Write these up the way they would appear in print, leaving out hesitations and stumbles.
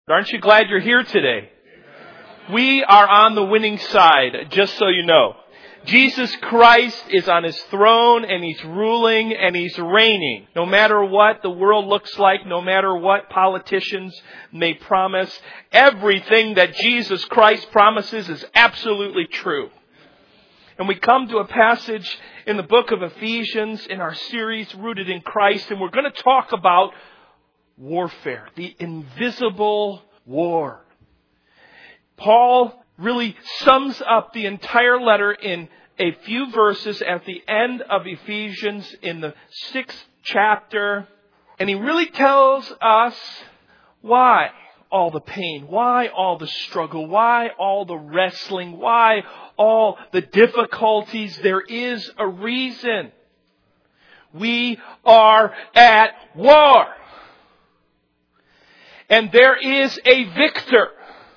Aren't you glad you're here today? We are on the winning side, just so you know. Jesus Christ is on His throne and He's ruling and He's reigning. No matter what the world looks like, no matter what politicians may promise, everything that Jesus Christ promises is absolutely true. And we come to a passage in the book of Ephesians in our series, Rooted in Christ, and we're going to talk about warfare, the invisible war. Paul really sums up the entire letter in a few verses at the end of Ephesians in the 6th chapter. And he really tells us why all the pain, why all the struggle, why all the wrestling, why all the difficulties. There is a reason. We are at war. And there is a victor.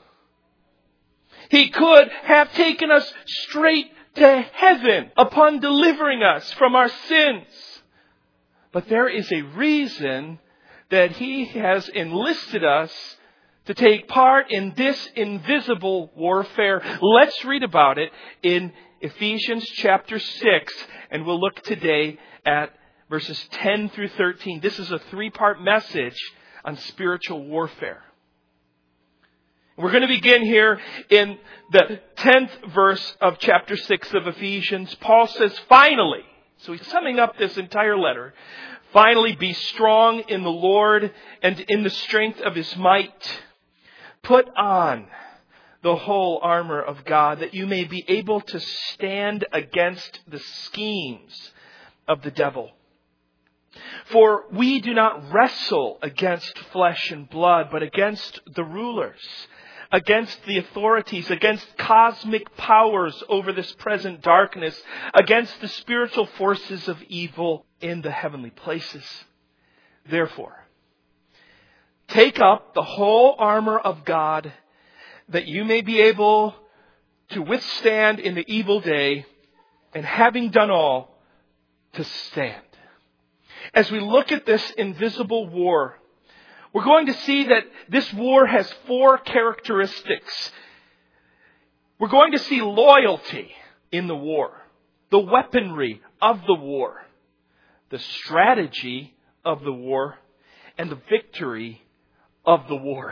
He could have taken us straight to heaven upon delivering us from our sins. But there is a reason that He has enlisted us to take part in this invisible warfare. Let's read about it in Ephesians chapter 6. And we'll look today at verses 10 through 13. This is a 3-part message on spiritual warfare. We're going to begin here in the 10th verse of chapter 6 of Ephesians. Paul says, finally, so he's summing up this entire letter, finally be strong in the Lord and in the strength of His might. Put on the whole armor of God that you may be able to stand against the schemes of the devil. For we do not wrestle against flesh and blood, but against the rulers, against the authorities, against cosmic powers over this present darkness, against the spiritual forces of evil in the heavenly places. Therefore, take up the whole armor of God that you may be able to withstand in the evil day, and having done all, to stand. As we look at this invisible war, we're going to see that this war has 4 characteristics. We're going to see loyalty in the war, the weaponry of the war, the strategy of the war, and the victory of the war.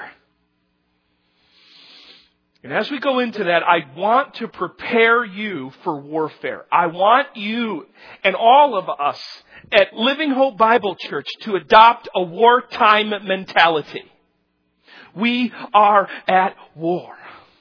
And as we go into that, I want to prepare you for warfare. I want you and all of us at Living Hope Bible Church to adopt a wartime mentality. We are at war.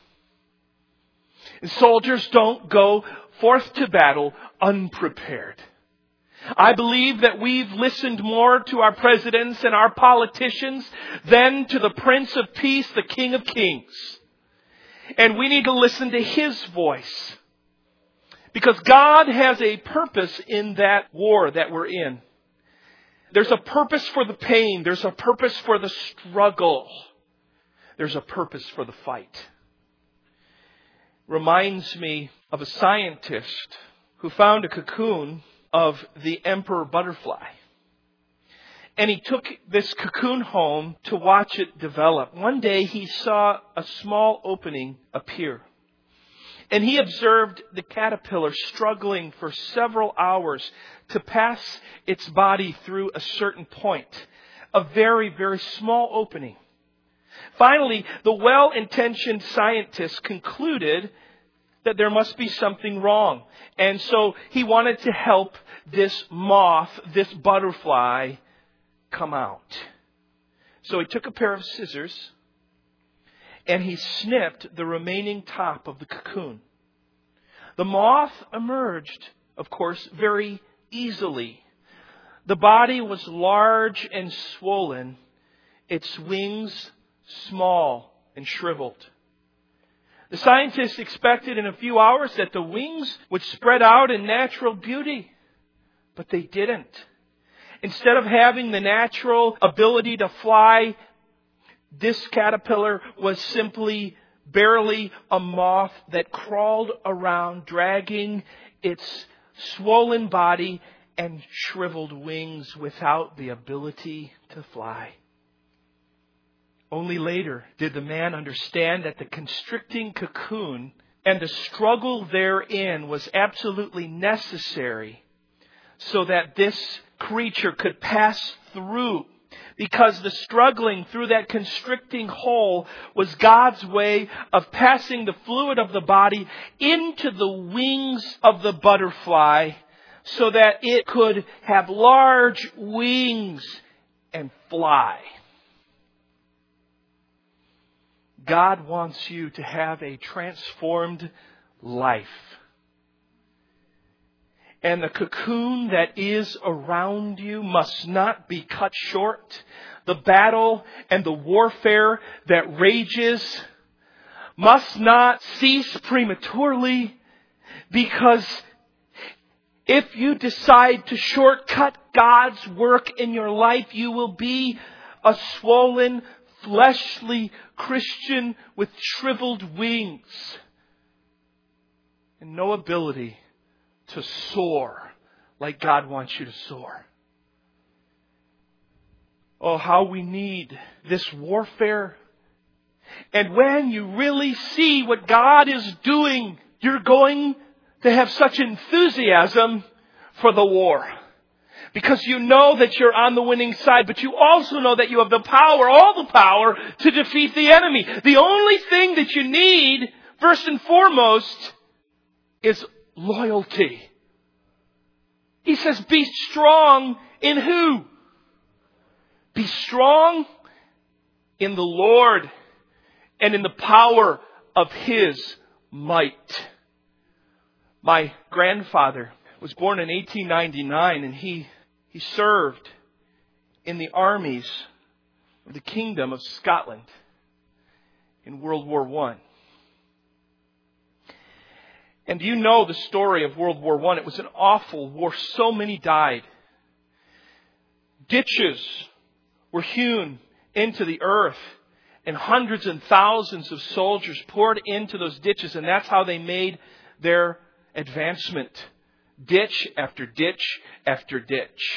And soldiers don't go forth to battle unprepared. I believe that we've listened more to our presidents and our politicians than to the Prince of Peace, the King of Kings. And we need to listen to His voice. Because God has a purpose in that war that we're in. There's a purpose for the pain. There's a purpose for the struggle. There's a purpose for the fight. Reminds me of a scientist who found a cocoon of the emperor butterfly. And he took this cocoon home to watch it develop. One day he saw a small opening appear. And he observed the caterpillar struggling for several hours to pass its body through a certain point. A very, very small opening. Finally, the well-intentioned scientist concluded that there must be something wrong. And so he wanted to help this moth, this butterfly, come out. So he took a pair of scissors and he snipped the remaining top of the cocoon. The moth emerged, of course, very easily. The body was large and swollen, its wings small and shriveled. The scientists expected in a few hours that the wings would spread out in natural beauty, but they didn't. Instead of having the natural ability to fly, this caterpillar was simply barely a moth that crawled around, dragging its swollen body and shriveled wings without the ability to fly. Only later did the man understand that the constricting cocoon and the struggle therein was absolutely necessary so that this creature could pass through. Because the struggling through that constricting hole was God's way of passing the fluid of the body into the wings of the butterfly so that it could have large wings and fly. God wants you to have a transformed life. And the cocoon that is around you must not be cut short. The battle and the warfare that rages must not cease prematurely, because if you decide to shortcut God's work in your life, you will be a swollen, fleshly Christian with shriveled wings and no ability to soar like God wants you to soar. Oh, how we need this warfare. And when you really see what God is doing, you're going to have such enthusiasm for the war. Because you know that you're on the winning side, but you also know that you have the power, all the power, to defeat the enemy. The only thing that you need, first and foremost, is loyalty. He says, be strong in who? Be strong in the Lord and in the power of His might. My grandfather was born in 1899, and he served in the armies of the Kingdom of Scotland in World War I. And you know the story of World War I. It was an awful war. So many died. Ditches were hewn into the earth, and hundreds and thousands of soldiers poured into those ditches, and that's how they made their advancement. Ditch after ditch after ditch.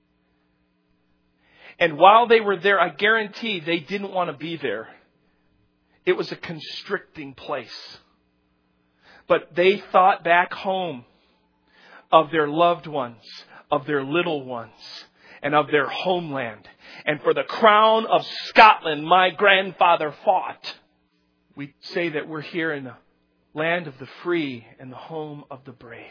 And while they were there, I guarantee they didn't want to be there. It was a constricting place. But they thought back home of their loved ones, of their little ones, and of their homeland. And for the crown of Scotland, my grandfather fought. We say that we're here in the land of the free and the home of the brave.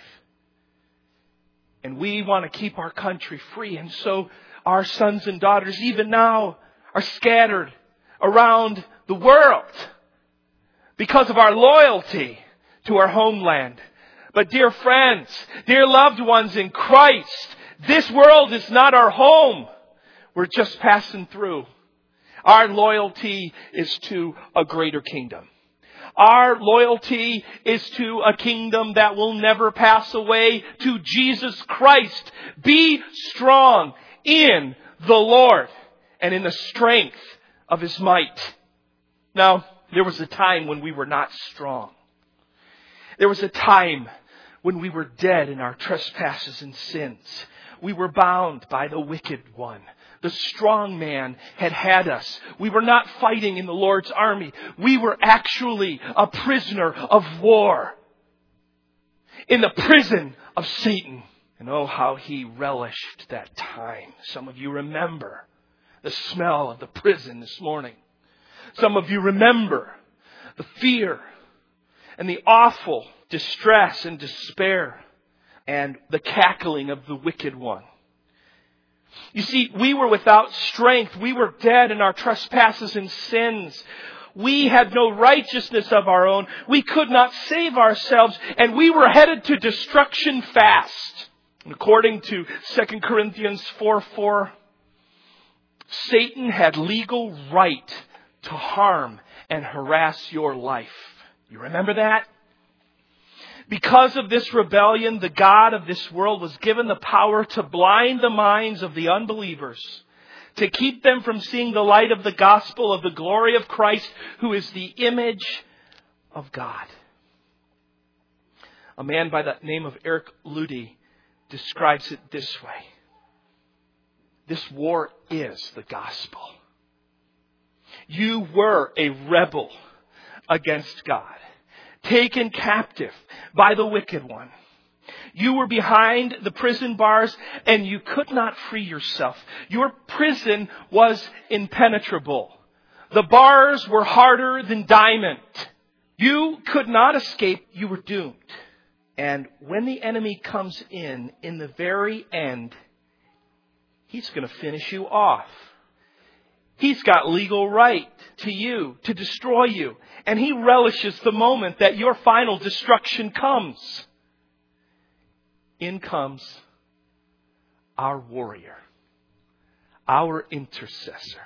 And we want to keep our country free. And so our sons and daughters, even now, are scattered around the world because of our loyalty to our homeland. But dear friends, dear loved ones in Christ, this world is not our home. We're just passing through. Our loyalty is to a greater kingdom. Our loyalty is to a kingdom that will never pass away, to Jesus Christ. Be strong in the Lord and in the strength of His might. Now, there was a time when we were not strong. There was a time when we were dead in our trespasses and sins. We were bound by the wicked one. The strong man had us. We were not fighting in the Lord's army. We were actually a prisoner of war in the prison of Satan. And oh, how he relished that time. Some of you remember the smell of the prison this morning. Some of you remember the fear and the awful distress and despair and the cackling of the wicked one. You see, we were without strength. We were dead in our trespasses and sins. We had no righteousness of our own. We could not save ourselves, and we were headed to destruction fast. And according to 2 Corinthians 4:4, Satan had legal right to harm and harass your life. You remember that? Because of this rebellion, the God of this world was given the power to blind the minds of the unbelievers, to keep them from seeing the light of the gospel of the glory of Christ, who is the image of God. A man by the name of Eric Ludy describes it this way. This war is the gospel. You were a rebel against God, taken captive by the wicked one. You were behind the prison bars and you could not free yourself. Your prison was impenetrable. The bars were harder than diamond. You could not escape. You were doomed. And when the enemy comes in the very end, he's going to finish you off. He's got legal right to you, to destroy you. And he relishes the moment that your final destruction comes. In comes our warrior, our intercessor.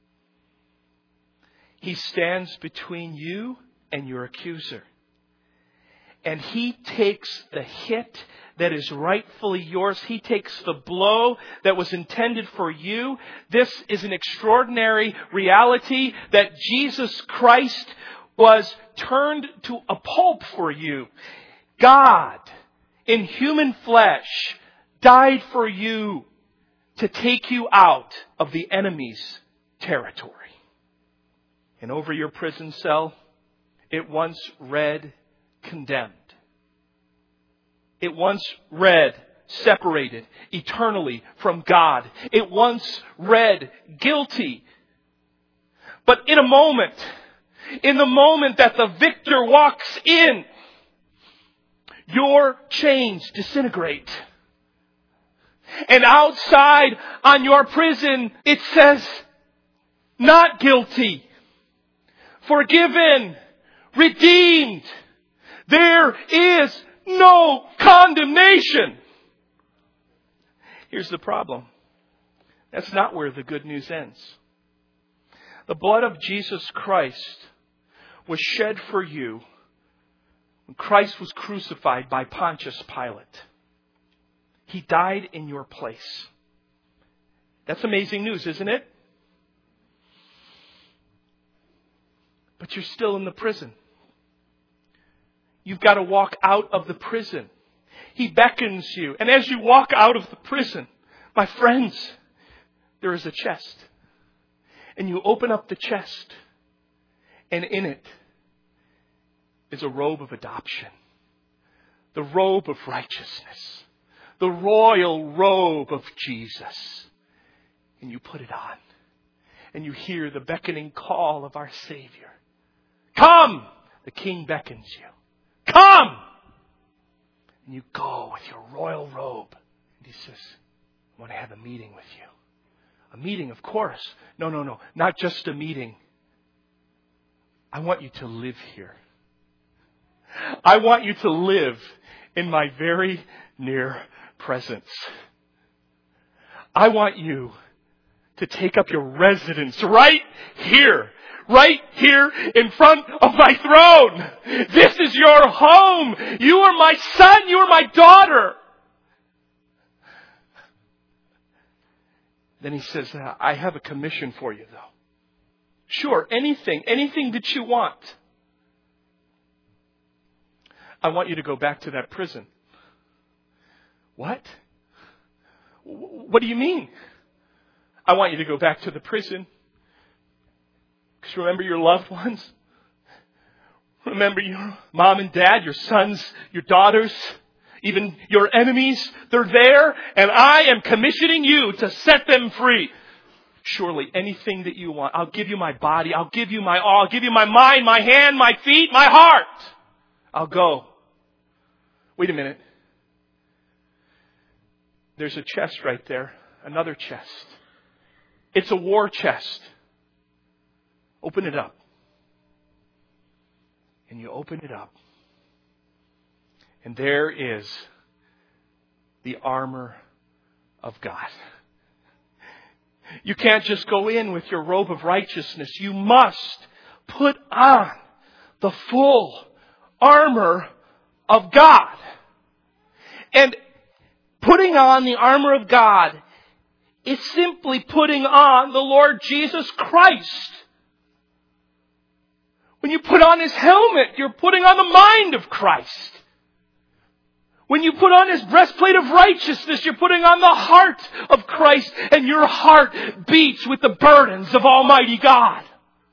He stands between you and your accuser. And he takes the hit that is rightfully yours. He takes the blow that was intended for you. This is an extraordinary reality that Jesus Christ was turned to a pulp for you. God, in human flesh, died for you to take you out of the enemy's territory. And over your prison cell, it once read condemned. It once read separated eternally from God. It once read guilty. But in the moment that the victor walks in, your chains disintegrate. And outside on your prison, it says, not guilty, forgiven, redeemed. There is no condemnation. Here's the problem. That's not where the good news ends. The blood of Jesus Christ was shed for you when Christ was crucified by Pontius Pilate. He died in your place. That's amazing news, isn't it? But you're still in the prison. You've got to walk out of the prison. He beckons you. And as you walk out of the prison, my friends, there is a chest. And you open up the chest. And in it is a robe of adoption. The robe of righteousness. The royal robe of Jesus. And you put it on. And you hear the beckoning call of our Savior. Come! The King beckons you. Come! And you go with your royal robe. And he says, I want to have a meeting with you. A meeting, of course. No. Not just a meeting. I want you to live here. I want you to live in my very near presence. I want you to take up your residence right here in front of my throne. This is your home. You are my son. You are my daughter. Then he says, I have a commission for you, though. Sure, anything that you want. I want you to go back to that prison. What? What do you mean? I want you to go back to the prison. Because remember your loved ones? Remember your mom and dad, your sons, your daughters, even your enemies. They're there, and I am commissioning you to set them free. Surely anything that you want. I'll give you my body. I'll give you my all. I'll give you my mind, my hand, my feet, my heart. I'll go. Wait a minute. There's a chest right there. Another chest. It's a war chest. Open it up. And you open it up. And there is the armor of God. You can't just go in with your robe of righteousness. You must put on the full armor of God. And putting on the armor of God is simply putting on the Lord Jesus Christ. When you put on His helmet, you're putting on the mind of Christ. When you put on His breastplate of righteousness, you're putting on the heart of Christ, and your heart beats with the burdens of Almighty God.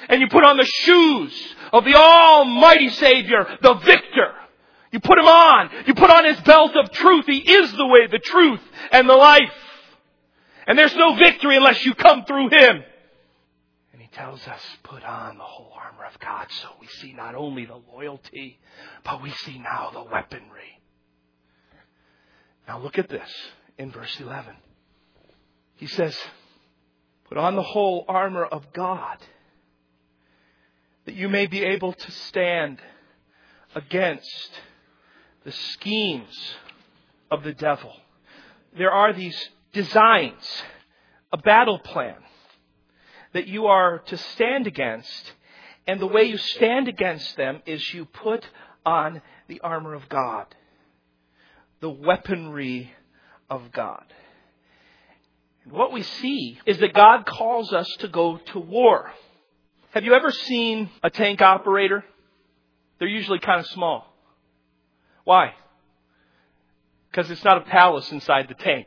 And you put on the shoes of the Almighty Savior, the victor. You put Him on. You put on His belt of truth. He is the way, the truth, and the life. And there's no victory unless you come through Him. And He tells us, put on the whole armor of God. So we see not only the loyalty, but we see now the weaponry. Now look at this in verse 11. He says, put on the whole armor of God, that you may be able to stand against the schemes of the devil. There are these designs, a battle plan that you are to stand against. And the way you stand against them is you put on the armor of God, the weaponry of God. And what we see is that God calls us to go to war. Have you ever seen a tank operator? They're usually kind of small. Why? Because it's not a palace inside the tank.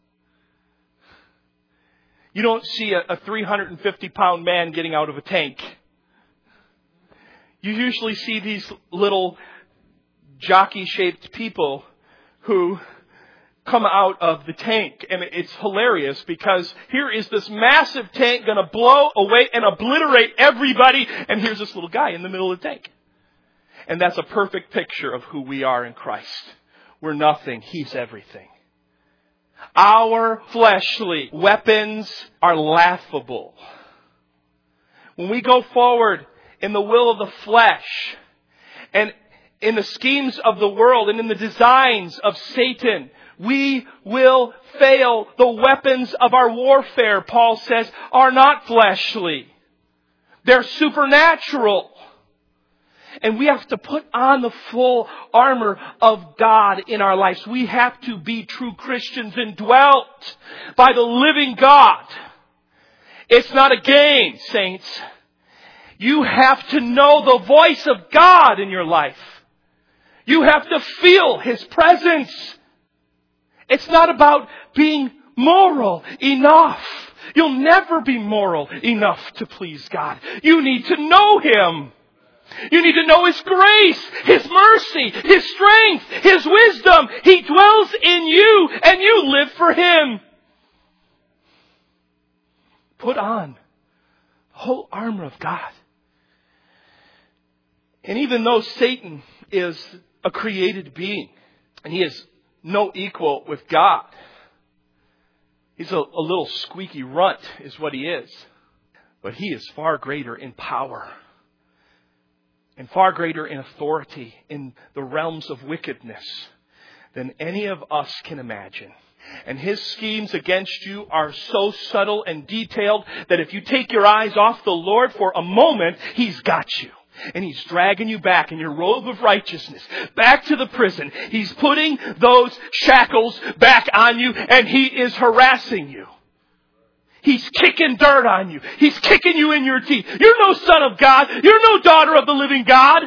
You don't see a 350-pound man getting out of a tank. You usually see these little jockey-shaped people who come out of the tank. And it's hilarious because here is this massive tank going to blow away and obliterate everybody. And here's this little guy in the middle of the tank. And that's a perfect picture of who we are in Christ. We're nothing. He's everything. Our fleshly weapons are laughable. When we go forward in the will of the flesh and in the schemes of the world and in the designs of Satan, we will fail. The weapons of our warfare, Paul says, are not fleshly. They're supernatural. And we have to put on the full armor of God in our lives. We have to be true Christians indwelt by the living God. It's not a game, saints. You have to know the voice of God in your life. You have to feel His presence. It's not about being moral enough. You'll never be moral enough to please God. You need to know Him. You need to know His grace, His mercy, His strength, His wisdom. He dwells in you and you live for Him. Put on the whole armor of God. And even though Satan is a created being and he is no equal with God, he's a little squeaky runt is what he is. But he is far greater in power and far greater in authority in the realms of wickedness than any of us can imagine. And his schemes against you are so subtle and detailed that if you take your eyes off the Lord for a moment, He's got you. And He's dragging you back in your robe of righteousness, back to the prison. He's putting those shackles back on you, and He is harassing you. He's kicking dirt on you. He's kicking you in your teeth. You're no son of God. You're no daughter of the living God.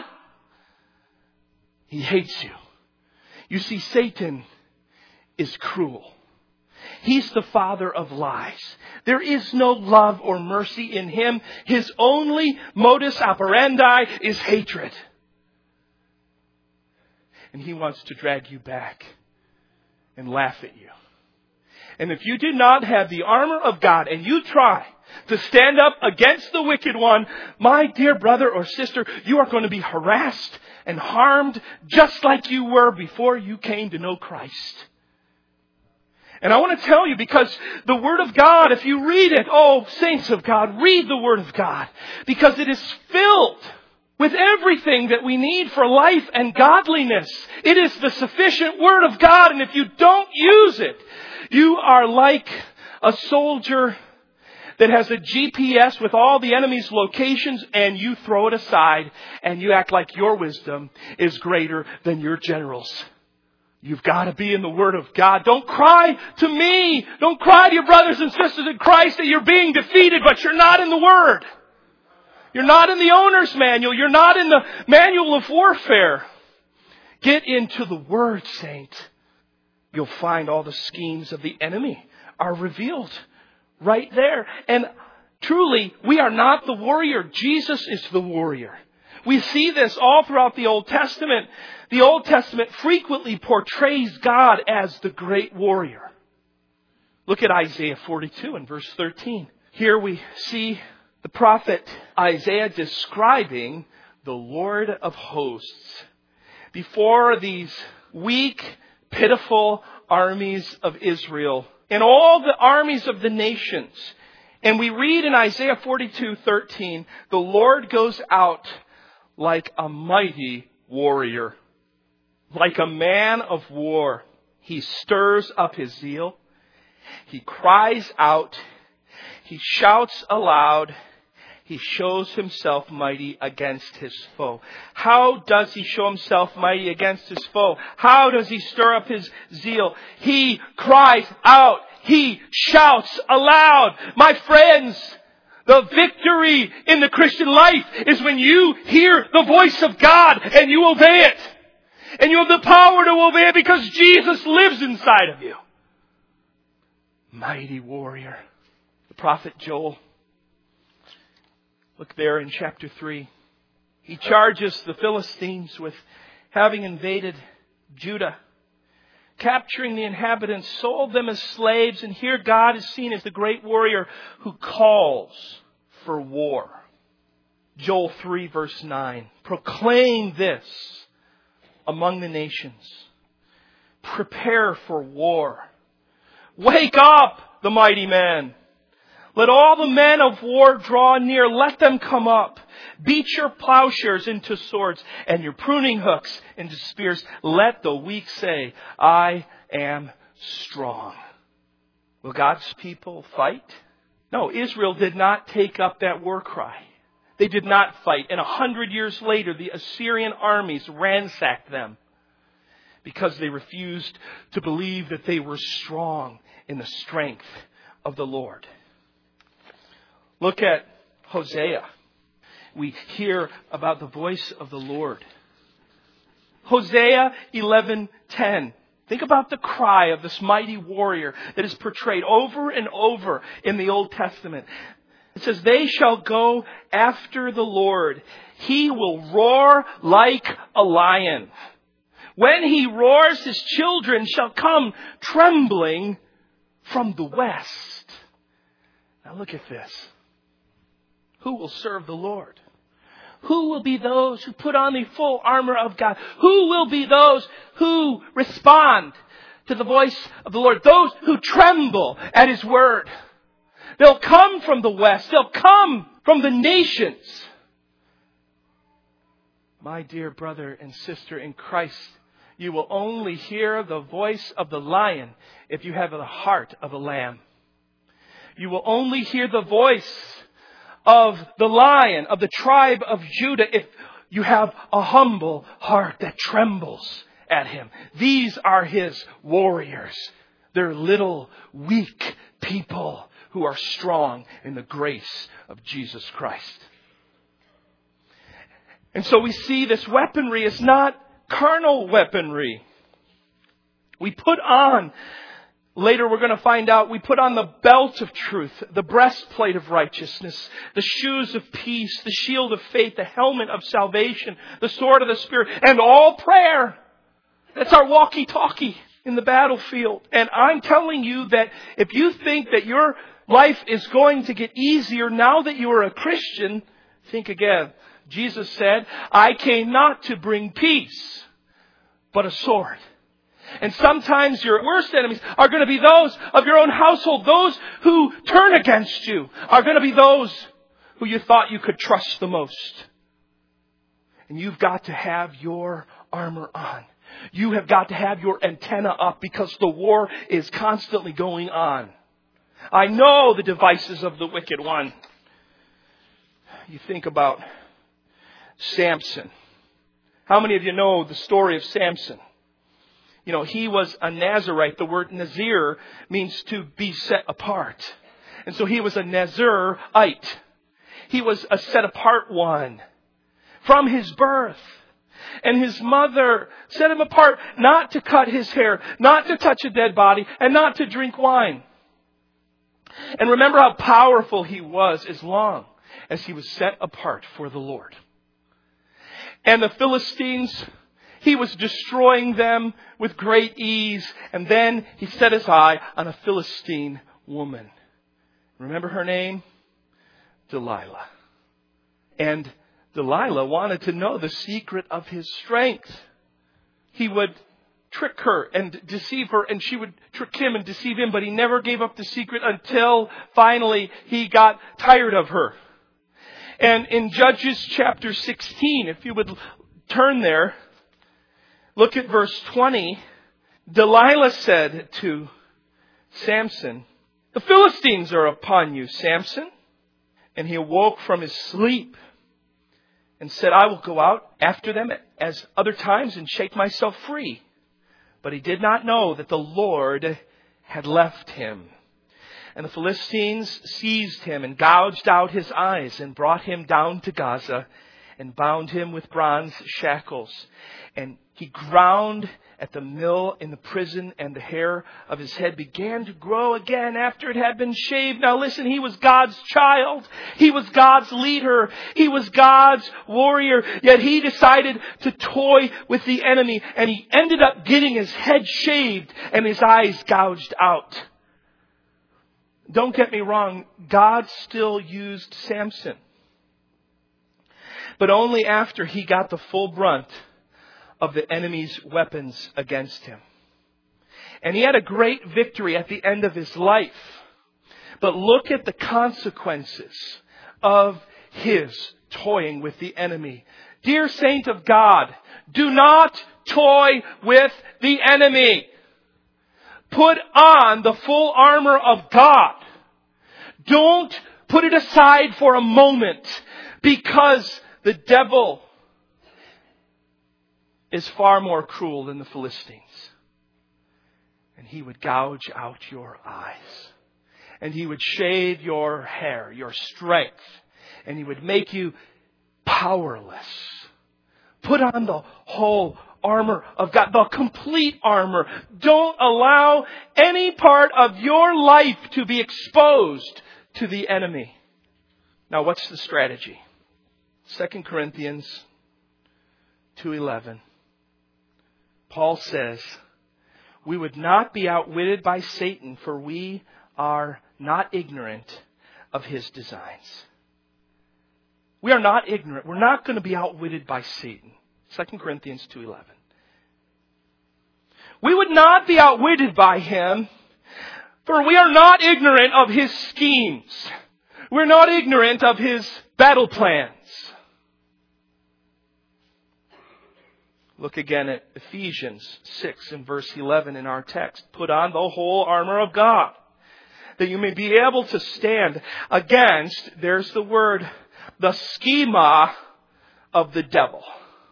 He hates you. You see, Satan is cruel. He's the father of lies. There is no love or mercy in him. His only modus operandi is hatred. And he wants to drag you back and laugh at you. And if you do not have the armor of God and you try to stand up against the wicked one, my dear brother or sister, you are going to be harassed and harmed just like you were before you came to know Christ. And I want to tell you, because the Word of God, if you read it, oh, saints of God, read the Word of God, because it is filled with everything that we need for life and godliness. It is the sufficient Word of God, and if you don't use it, you are like a soldier that has a GPS with all the enemy's locations, and you throw it aside and you act like your wisdom is greater than your general's. You've got to be in the Word of God. Don't cry to me. Don't cry to your brothers and sisters in Christ that you're being defeated, but you're not in the Word. You're not in the owner's manual. You're not in the manual of warfare. Get into the Word, saint. You'll find all the schemes of the enemy are revealed right there. And Truly, we are not the warrior. Jesus is the warrior. We see this all throughout the Old Testament. The Old Testament frequently portrays God as the great warrior. Look at Isaiah 42 and verse 13. Here we see the prophet Isaiah describing the Lord of hosts before these weak, pitiful armies of Israel and all the armies of the nations. And we read in Isaiah 42:13, the Lord goes out like a mighty warrior, like a man of war. He stirs up his zeal. He cries out. He shouts aloud. He shows himself mighty against his foe. How does he show himself mighty against his foe? How does he stir up his zeal? He cries out. He shouts aloud. My friends, the victory in the Christian life is when you hear the voice of God and you obey it. And you have the power to obey it because Jesus lives inside of you. Mighty warrior. The prophet Joel. Look there in chapter 3. He charges the Philistines with having invaded Judah, capturing the inhabitants, sold them as slaves, and here God is seen as the great warrior who calls for war. Joel 3 verse 9. Proclaim this among the nations. Prepare for war. Wake up, the mighty men. Let all the men of war draw near. Let them come up. Beat your plowshares into swords and your pruning hooks into spears. Let the weak say, I am strong. Will God's people fight? No, Israel did not take up that war cry. They did not fight. And 100 years later, the Assyrian armies ransacked them because they refused to believe that they were strong in the strength of the Lord. Look at Hosea. We hear about the voice of the Lord. Hosea 11:10. Think about the cry of this mighty warrior that is portrayed over and over in the Old Testament. It says, they shall go after the Lord. He will roar like a lion. When he roars, his children shall come trembling from the west. Now look at this. Who will serve the Lord? Who will be those who put on the full armor of God? Who will be those who respond to the voice of the Lord? Those who tremble at His word. They'll come from the west. They'll come from the nations. My dear brother and sister in Christ, you will only hear the voice of the lion if you have the heart of a lamb. You will only hear the voice of the lion of the tribe of Judah if you have a humble heart that trembles at Him. These are His warriors. They're little, weak people who are strong in the grace of Jesus Christ. And so we see this weaponry is not carnal weaponry. We put on, later we're going to find out, we put on the belt of truth, the breastplate of righteousness, the shoes of peace, the shield of faith, the helmet of salvation, the sword of the Spirit, and all prayer. That's our walkie-talkie in the battlefield. And I'm telling you that if you think that your life is going to get easier now that you are a Christian, think again. Jesus said, I came not to bring peace, but a sword. And sometimes your worst enemies are going to be those of your own household. Those who turn against you are going to be those who you thought you could trust the most. And you've got to have your armor on. You have got to have your antenna up because the war is constantly going on. I know the devices of the wicked one. You think about Samson. How many of you know the story of Samson? You know, he was a Nazirite. The word Nazir means to be set apart. And so he was a Nazirite. He was a set apart one from his birth. And his mother set him apart not to cut his hair, not to touch a dead body, and not to drink wine. And remember how powerful he was as long as he was set apart for the Lord. And the Philistines, he was destroying them with great ease. And then he set his eye on a Philistine woman. Remember her name? Delilah. And Delilah wanted to know the secret of his strength. He would trick her and deceive her, and she would trick him and deceive him, but he never gave up the secret until finally he got tired of her. And in Judges chapter 16, if you would turn there, look at verse 20. Delilah said to Samson, "The Philistines are upon you, Samson." And he awoke from his sleep and said, "I will go out after them as other times and shake myself free." But he did not know that the Lord had left him. And the Philistines seized him and gouged out his eyes and brought him down to Gaza and bound him with bronze shackles. And he ground at the mill in the prison, and the hair of his head began to grow again after it had been shaved. Now listen, he was God's child. He was God's leader. He was God's warrior. Yet he decided to toy with the enemy, and he ended up getting his head shaved and his eyes gouged out. Don't get me wrong, God still used Samson. But only after he got the full brunt of the enemy's weapons against him. And he had a great victory at the end of his life. But look at the consequences of his toying with the enemy. Dear saint of God, do not toy with the enemy. Put on the full armor of God. Don't put it aside for a moment, because the devil is far more cruel than the Philistines. And he would gouge out your eyes. And he would shave your hair, your strength. And he would make you powerless. Put on the whole armor of God, the complete armor. Don't allow any part of your life to be exposed to the enemy. Now, what's the strategy? 2 Corinthians 2:11. Paul says, "We would not be outwitted by Satan, for we are not ignorant of his designs." We are not ignorant. We're not going to be outwitted by Satan. 2 Corinthians 2:11. We would not be outwitted by him, for we are not ignorant of his schemes. We're not ignorant of his battle plans. Look again at Ephesians 6 and verse 11 in our text. "Put on the whole armor of God, that you may be able to stand against," there's the word, "the schema of the devil."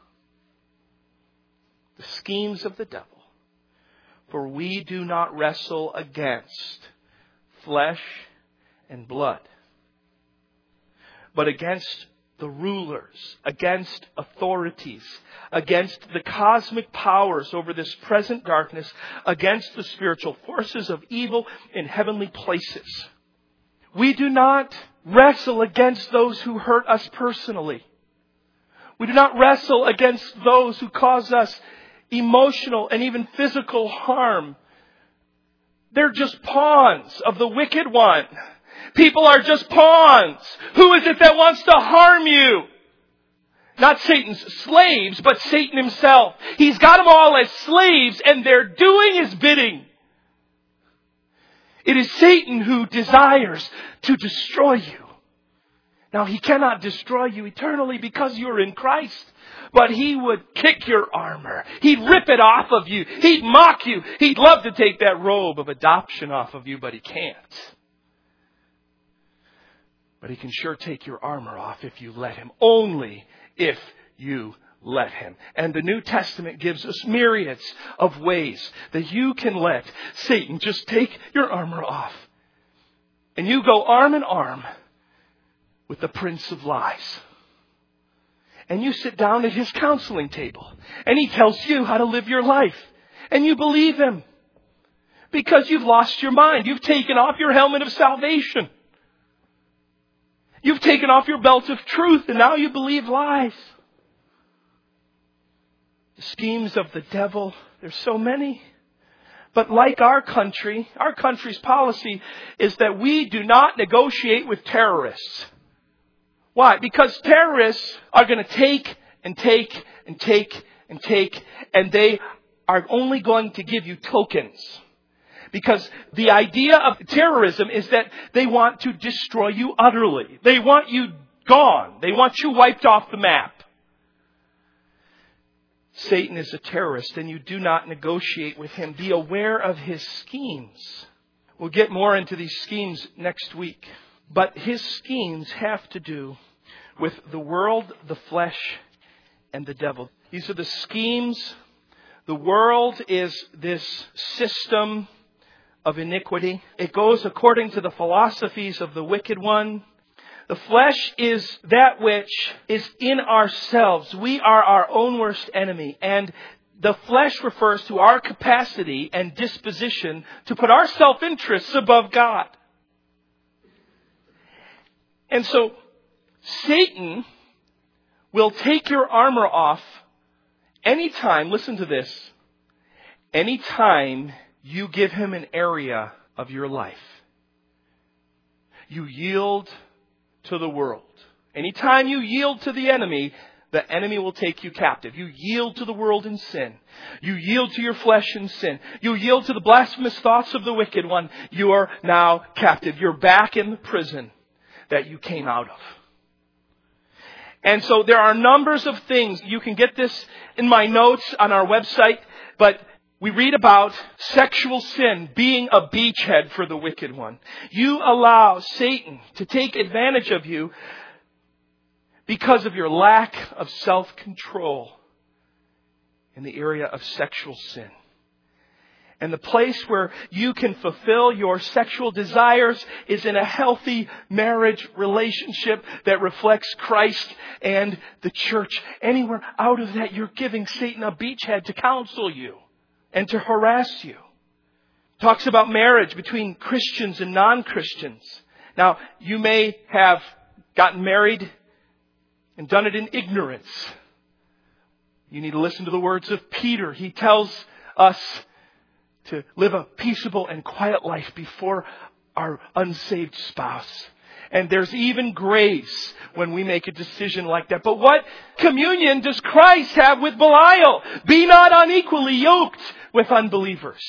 The schemes of the devil. "For we do not wrestle against flesh and blood, but against the rulers, against authorities, against the cosmic powers over this present darkness, against the spiritual forces of evil in heavenly places." We do not wrestle against those who hurt us personally. We do not wrestle against those who cause us emotional and even physical harm. They're just pawns of the wicked one. People are just pawns. Who is it that wants to harm you? Not Satan's slaves, but Satan himself. He's got them all as slaves, and they're doing his bidding. It is Satan who desires to destroy you. Now, he cannot destroy you eternally because you're in Christ. But he would kick your armor. He'd rip it off of you. He'd mock you. He'd love to take that robe of adoption off of you, but he can't. But he can sure take your armor off if you let him. Only if you let him. And the New Testament gives us myriads of ways that you can let Satan just take your armor off. And you go arm in arm with the Prince of Lies. And you sit down at his counseling table. And he tells you how to live your life. And you believe him. Because you've lost your mind. You've taken off your helmet of salvation. You've taken off your belt of truth, and now you believe lies. The schemes of the devil, there's so many. But like our country's policy is that we do not negotiate with terrorists. Why? Because terrorists are going to take and take and take and take, and they are only going to give you tokens. Because the idea of terrorism is that they want to destroy you utterly. They want you gone. They want you wiped off the map. Satan is a terrorist, and you do not negotiate with him. Be aware of his schemes. We'll get more into these schemes next week. But his schemes have to do with the world, the flesh, and the devil. These are the schemes. The world is this system of iniquity. It goes according to the philosophies of the wicked one. The flesh is that which is in ourselves. We are our own worst enemy. And the flesh refers to our capacity and disposition to put our self-interests above God. And so Satan will take your armor off anytime, listen to this, anytime you give him an area of your life. You yield to the world. Anytime you yield to the enemy will take you captive. You yield to the world in sin. You yield to your flesh in sin. You yield to the blasphemous thoughts of the wicked one. You are now captive. You're back in the prison that you came out of. And so there are numbers of things. You can get this in my notes on our website, but we read about sexual sin being a beachhead for the wicked one. You allow Satan to take advantage of you because of your lack of self-control in the area of sexual sin. And the place where you can fulfill your sexual desires is in a healthy marriage relationship that reflects Christ and the church. Anywhere out of that, you're giving Satan a beachhead to counsel you and to harass you. Talks about marriage between Christians and non-Christians. Now, you may have gotten married and done it in ignorance. You need to listen to the words of Peter. He tells us to live a peaceable and quiet life before our unsaved spouse. And there's even grace when we make a decision like that. But what communion does Christ have with Belial? Be not unequally yoked with unbelievers.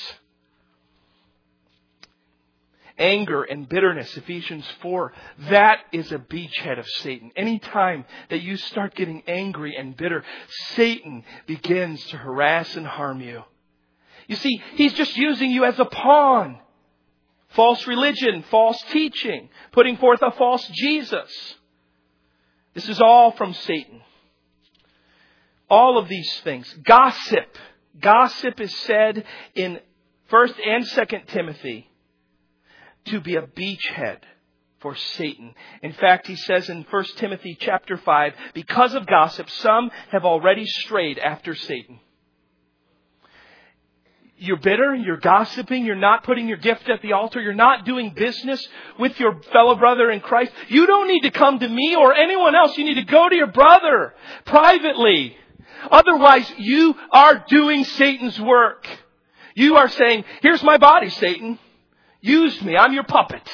Anger and bitterness, Ephesians 4, that is a beachhead of Satan. Anytime that you start getting angry and bitter, Satan begins to harass and harm you. You see, he's just using you as a pawn. False religion, false teaching, putting forth a false Jesus. This is all from Satan. All of these things. Gossip. Gossip is said in 1 and 2 Timothy to be a beachhead for Satan. In fact, he says in 1 Timothy chapter 5, because of gossip, some have already strayed after Satan. You're bitter, you're gossiping, you're not putting your gift at the altar, you're not doing business with your fellow brother in Christ. You don't need to come to me or anyone else. You need to go to your brother privately. Otherwise, you are doing Satan's work. You are saying, here's my body, Satan. Use me. I'm your puppet.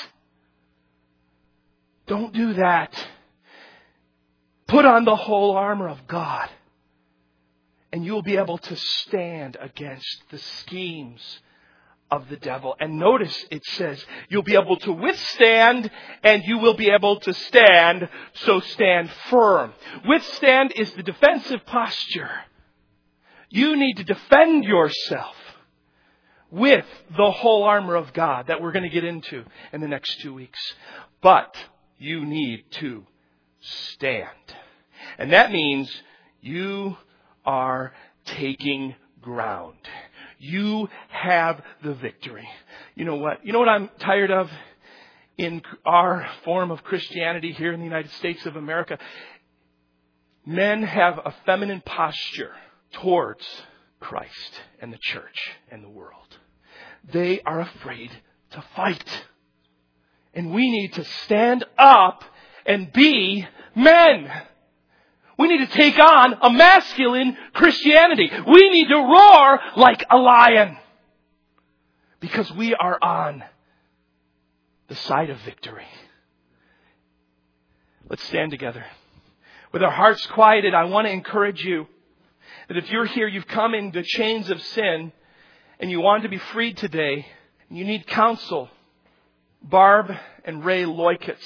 Don't do that. Put on the whole armor of God. And you'll be able to stand against the schemes of the devil. And notice it says you'll be able to withstand and you will be able to stand. So stand firm. Withstand is the defensive posture. You need to defend yourself with the whole armor of God that we're going to get into in the next 2 weeks. But you need to stand. And that means you are taking ground. You have the victory. You know what? You know what I'm tired of in our form of Christianity here in the United States of America? Men have a feminine posture towards Christ and the church and the world. they are afraid to fight. And we need to stand up and be men. We need to take on a masculine Christianity. We need to roar like a lion. Because we are on the side of victory. Let's stand together. With our hearts quieted, I want to encourage you that if you're here, you've come in the chains of sin, and you want to be freed today, and you need counsel. Barb and Ray Loikitz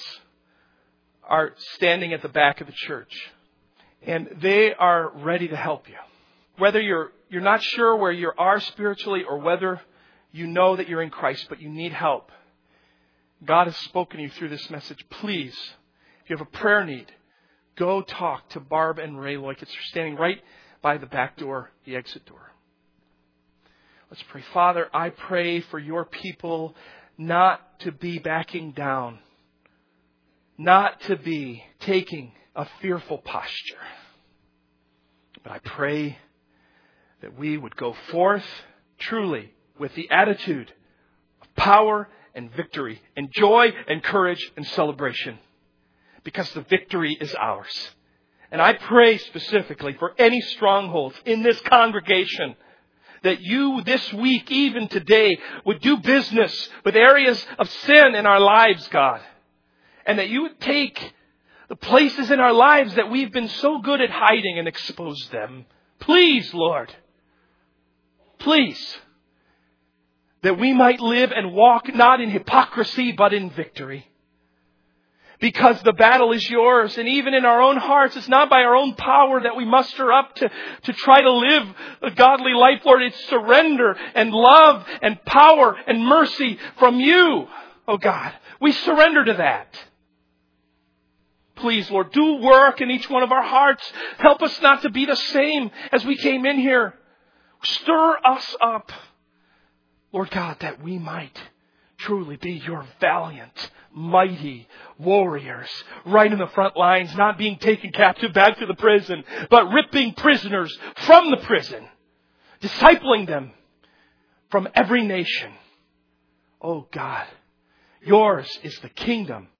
are standing at the back of the church, and they are ready to help you. Whether you're not sure where you are spiritually, or whether you know that you're in Christ, but you need help. God has spoken to you through this message. Please, if you have a prayer need, go talk to Barb and Ray Loikitz. They're standing right by the back door, the exit door. Let's pray. Father, I pray for your people not to be backing down, not to be taking a fearful posture. But I pray that we would go forth truly with the attitude of power and victory and joy and courage and celebration, because the victory is ours. And I pray specifically for any strongholds in this congregation, that you this week, even today, would do business with areas of sin in our lives, God. And that you would take the places in our lives that we've been so good at hiding and expose them. Please, Lord. Please. That we might live and walk not in hypocrisy, but in victory. Because the battle is yours. And even in our own hearts, it's not by our own power that we muster up to try to live a godly life, Lord. It's surrender and love and power and mercy from you, oh God. We surrender to that. Please, Lord, do work in each one of our hearts. Help us not to be the same as we came in here. Stir us up, Lord God, that we might truly be your valiant, mighty warriors, right in the front lines, not being taken captive back to the prison, but ripping prisoners from the prison, discipling them from every nation. Oh God, yours is the kingdom